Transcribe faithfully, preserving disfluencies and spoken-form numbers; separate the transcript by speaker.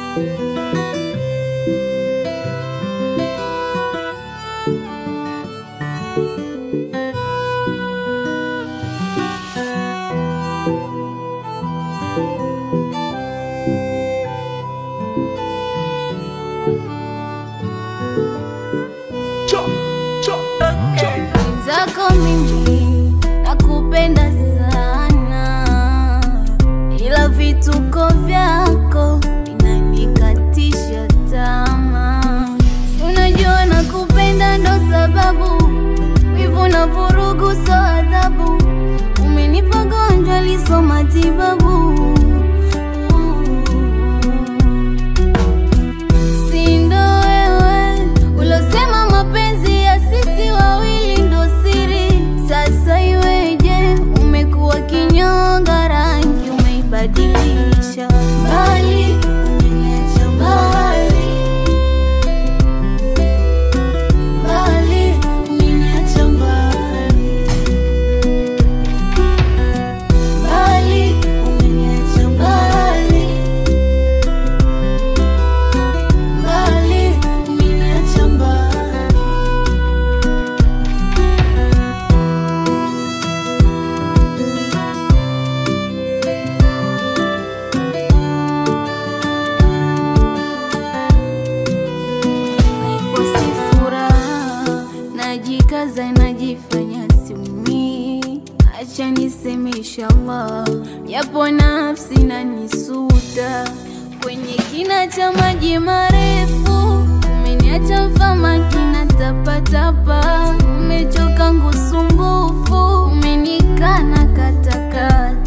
Speaker 1: Zako mimi nakupenda sana, ila vituko vyako inanikatisha tamaa. Unajua nakupenda ndo sababu wivu na vurugu so adhabu. Umenipa gonjwa liso matibabu. Badilisha mbali, umeniacha mbali, mbali, umeniacha mbali, mbali, umeniacha mbali, mbali, umeniacha mbali. Najikaza najifanya siumi, acha niseme inshallah, japo nafsi inanisuta. Kwenye kina cha maji marefu umeniacha mfama kina tapa tapa. Umechoka ngusumbufu, umenikana katakata.